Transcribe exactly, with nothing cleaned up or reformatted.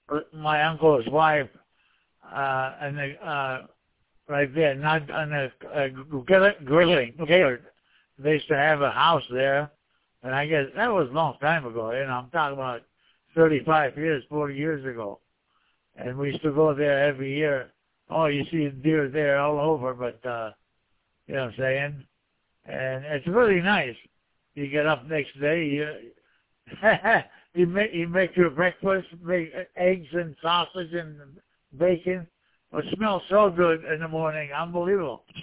my uncle's wife, uh, and the, uh, right there, not on the uh, grilling. Gaylord. They used to have a house there, and I guess that was a long time ago. You know, I'm talking about thirty-five years, forty years ago. And we used to go there every year. Oh, you see deer there all over, but, uh, you know what I'm saying? And it's really nice. You get up next day, you, you, make, you make your breakfast, make eggs and sausage and bacon. It smells so good in the morning. Unbelievable.